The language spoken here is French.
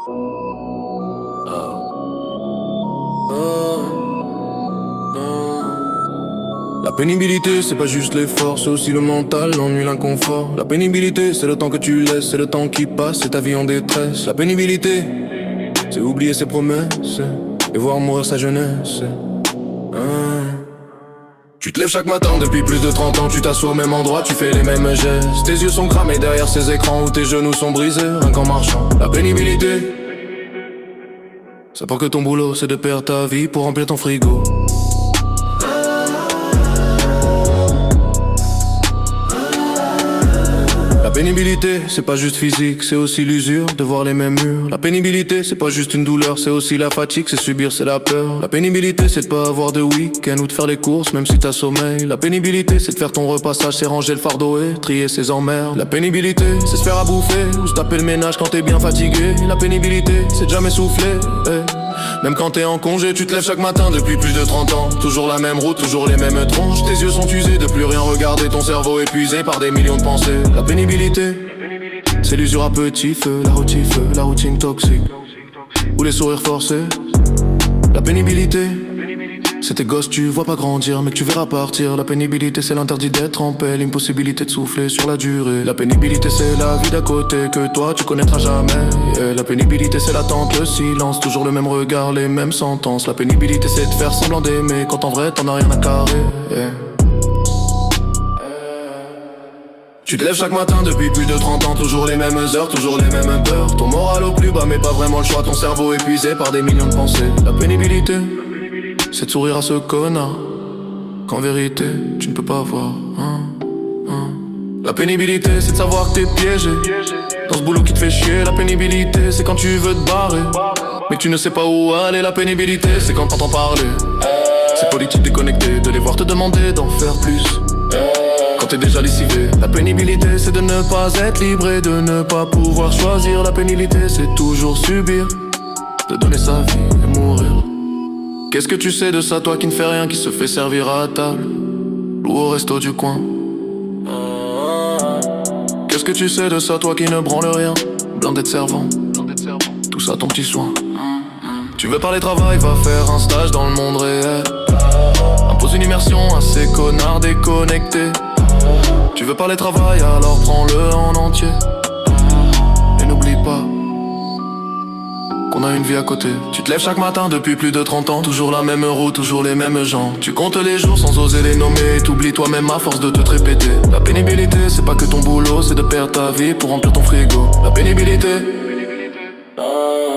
La pénibilité, c'est pas juste l'effort, c'est aussi le mental, l'ennui, l'inconfort. La pénibilité, c'est le temps que tu laisses, c'est le temps qui passe, c'est ta vie en détresse. La pénibilité, c'est oublier ses promesses et voir mourir sa jeunesse. Tu te lèves chaque matin depuis plus de 30 ans, tu t'assois au même endroit, tu fais les mêmes gestes. Tes yeux sont cramés derrière ces écrans où tes genoux sont brisés, rien qu'en marchant. La pénibilité, c'est pas que ton boulot, c'est de perdre ta vie pour remplir ton frigo. La pénibilité, c'est pas juste physique, c'est aussi l'usure de voir les mêmes murs. La pénibilité, c'est pas juste une douleur, c'est aussi la fatigue, c'est subir, c'est la peur. La pénibilité, c'est de pas avoir de week-end ou de faire les courses même si t'as sommeil. La pénibilité, c'est de faire ton repassage, c'est ranger le fardeau et trier ses emmerdes. La pénibilité, c'est se faire à bouffer ou se taper le ménage quand t'es bien fatigué. La pénibilité, c'est de jamais souffler, Même quand t'es en congé, tu te lèves chaque matin depuis plus de 30 ans. Toujours la même route, toujours les mêmes tronches. Tes yeux sont usés de plus rien regarder, ton cerveau épuisé par des millions de pensées. La pénibilité, c'est l'usure à petit feu, la routine toxique ou les sourires forcés. La pénibilité, c'est tes gosses, tu vois pas grandir, mais que tu verras partir. La pénibilité, c'est l'interdit d'être en paix, l'impossibilité de souffler sur la durée. La pénibilité, c'est la vie d'à côté que toi tu connaîtras jamais. La pénibilité, c'est l'attente, le silence, toujours le même regard, les mêmes sentences. La pénibilité, c'est de faire semblant d'aimer quand en vrai t'en as rien à carrer. Tu te lèves chaque matin depuis plus de 30 ans, toujours les mêmes heures, toujours les mêmes peurs. Ton moral au plus bas mais pas vraiment le choix, ton cerveau épuisé par des millions de pensées. La pénibilité, c'est de sourire à ce connard qu'en vérité tu ne peux pas voir. La pénibilité, c'est de savoir que t'es piégé dans ce boulot qui te fait chier. La pénibilité, c'est quand tu veux te barrer mais que tu ne sais pas où aller. La pénibilité, c'est quand t'entends parler c'est politique déconnecté, de les voir te demander d'en faire plus quand t'es déjà lessivé. La pénibilité, c'est de ne pas être libre et de ne pas pouvoir choisir. La pénibilité, c'est toujours subir, de donner sa vie et mourir. Qu'est-ce que tu sais de ça, toi qui ne fais rien, qui se fait servir à table ou au resto du coin? Qu'est-ce que tu sais de ça, toi qui ne branle rien, blindé de servant, tout ça ton petit soin. Tu veux parler travail, va faire un stage dans le monde réel. Impose une immersion à ces connards déconnectés. Tu veux parler travail, alors prends-le en entier. Et n'oublie pas qu'on a une vie à côté. Tu te lèves chaque matin depuis plus de 30 ans, toujours la même route, toujours les mêmes gens. Tu comptes les jours sans oser les nommer, et t'oublies toi-même à force de te répéter. La pénibilité, c'est pas que ton boulot, c'est de perdre ta vie pour remplir ton frigo. La pénibilité,